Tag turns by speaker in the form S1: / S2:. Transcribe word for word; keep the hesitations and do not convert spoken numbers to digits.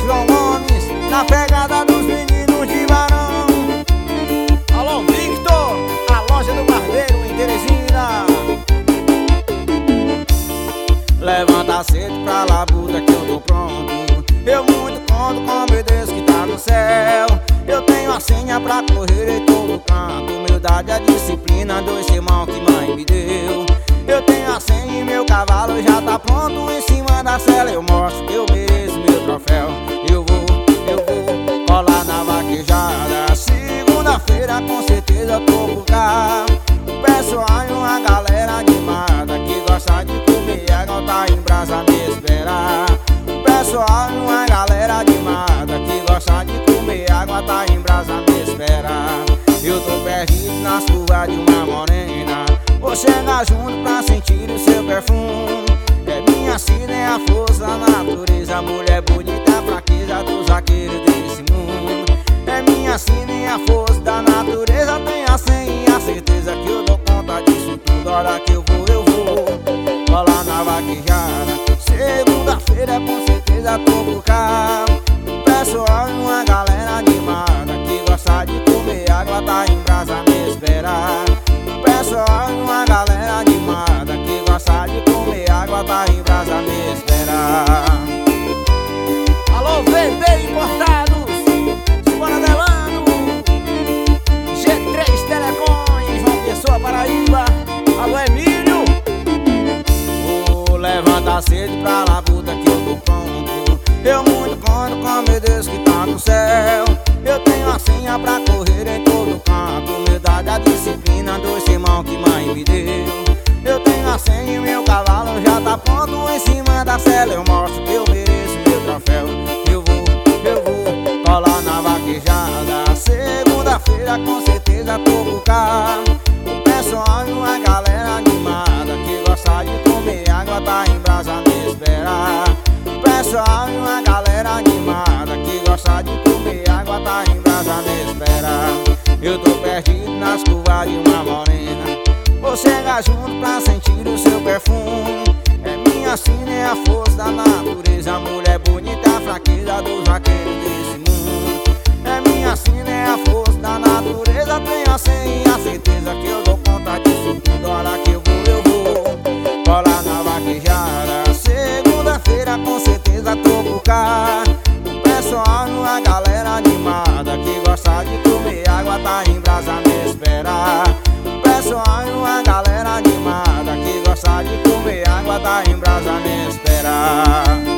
S1: João Gomes, na pegada dos meninos de Varão. Alô, Victor, a loja do Barbeiro em Teresina. Levanta cedo pra labuta que eu tô pronto. Eu muito conto com meu Deus que tá no céu. Eu tenho a senha pra correr em todo canto. Humildade, a disciplina, dois irmãos que mãe me deu. Eu tenho a senha e meu cavalo já tá pronto. Em cima da cela eu mostro que eu mereço meu troféu. Eu vou, eu vou colar na vaquejada. Segunda-feira com certeza eu tô por cá. O pessoal e uma galera animada que gosta de comer água tá em brasa me esperar. O pessoal e uma galera animada que gosta de comer água tá em brasa me esperar. Eu tô perdido nas curvas de uma morena. Vou chegar junto pra sentir o seu perfume. É minha sina, é a força da natureza. Mulher bonita, a fraqueza dos vaqueiros desse mundo. É minha sina, é a força da natureza. Tenho a senha e a certeza que eu dou conta disso tudo. Hora que eu vou, eu vou colar na vaquejada. Segunda-feira com certeza tô por cá. O pessoal e uma galera animada que gosta de comer água tá em brasa me esperar. O pessoal e uma galera animada que gosta de comer água tá em brasa me esperar. Alô, V B Importados, Simbora Delano, G três Telecom, João Pessoa, Paraíba. Alô, Emílio. Vou levantar cedo pra labuta que eu tô pronto. Eu muito conto com meu Deus que tá no céu. Eu tenho a senha pra correr em todo canto. Humildade, a disciplina, dois irmãos que mãe me deu. Eu tenho a senha e meu cavalo já tá pronto. Em cima da cela eu mostro que eu mereço meu troféu. Eu vou, eu vou colar na vaquejada. Segunda-feira com certeza tô por cá. O pessoal e uma galera animada que gosta de comer água tá em brasa me esperar. O pessoal e uma galera animada que gosta de comer água tá em brasa me esperar. Eu tô perdido nas curvas de uma morena. Vou chegar junto pra sentir o seu perfume. É minha sina, é a força da natureza. Mulher bonita, a fraqueza dos vaqueiros desse mundo. É minha sina, é a força da natureza. Tenho a senha e a certeza que eu dou conta disso tudo. Hora que eu vou, eu vou colar na vaquejada. Segunda-feira com certeza tô por cá. O pessoal e uma galera animada que gosta de comer água tá em brasa me esperar. O pessoal e uma galera animada que gosta de comer água tá em brasa me esperar.